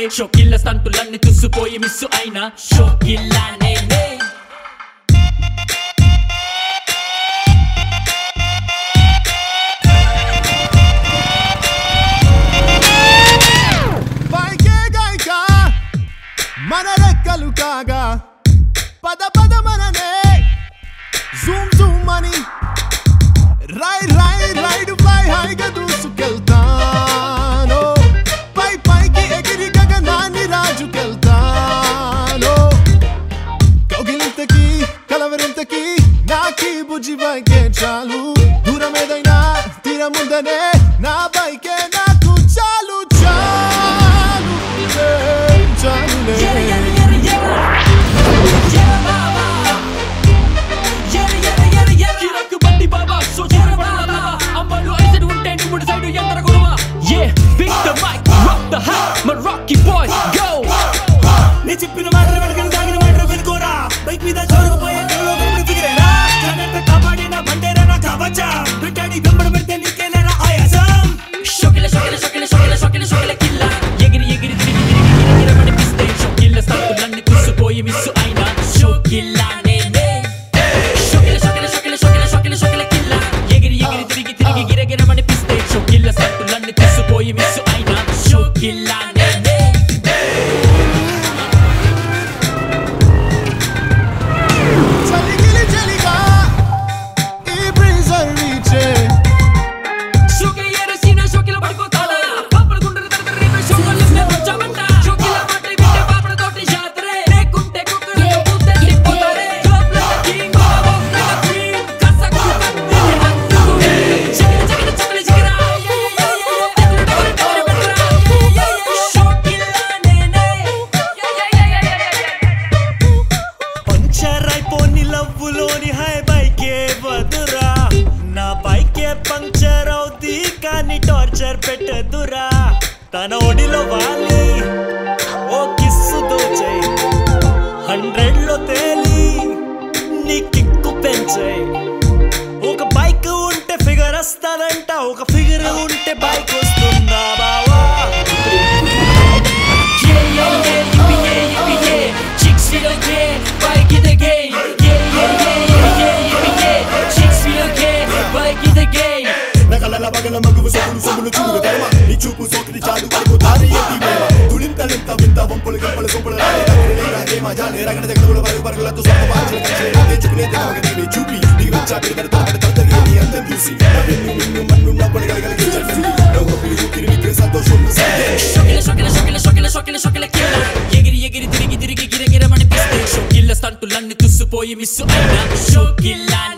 షోకిల్ల స్టంటులన్నీ తుస్సుపోయి miss అయినా షోకిల్లానే మన రెక్కలు కాగా పద పద మననే జూమ్ జూమ్ అని రైడ్ ఫ్లై హైగా దూసుకెళ్తాను పైకి ఎగిరి గగనాన్ని రాజుకెళ్తాను కౌగిలింతకి కలవరింతకి నాకీ బుజ్జి బైకే చాలు దూరం ఏదైనా తీరముందనే నా బైకే నాకు చాలు చాలు చాలులే Rocky boy, go! నీ చెప్పిన మాటలు వెనకని తాగిన మాటలు వెనుకోరా బైక్ మీద చోరుకుపోయే కళ్ళు ఫిగిరేరా కనెక్ట్ కాపాడిన బండేరా నా కవచా బిడ్డని వెంబడి పెడితే నీకేలేరా ఆయాసం షోకిల కిల్ల ఎగిరి గిరమనిపిస్తే షోకిల్ల స్టంటులన్నీ తుస్సుపోయి మిస్సు అయినా షోకిల్లానే షోకిల కిల్ల ఎగిరి గిరమనిపిస్తే షోకిల్ల స్టంటులన్నీ తుస్సుపోయి మిస్సు అయినా షోకిల్లానే లవ్వులోని హై బైకే వదురా నా బైకే పంక్చర్ అవుతీ కానీ టార్చర్ పెట్టదురా తన ఒడిలో వాలి ఓ కిస్సు దోచై 100లో తేలి నీ కిక్కు పెంచై ఒక బైక్ ఉంటే ఫిగర్ వస్తాదంట ఒక ఫిగర్ ఉంటే బైక్ వస్తుందా బావా పగల మగువ సొమ్ములు చూడు తరమ నీ చూపు సోకిని చాలు పడిపోతారు తుళింతలింత వింత వంపులు గంపల సొంపుల మజానే రగడ దగ్గర పరుగులతో తెచ్చుకునే చూపి నీకు వచ్చా పెడతారు తగ్గ నీ అందం చూసి మన్ను పడగలిగే సంతోషం షోకిల కిల్ల ఎగిరి గిరమనిపిస్తే షోకిల్ల స్టంటులన్నీ తుస్సుపోయి మిస్సు అయినా షోకిల్లానే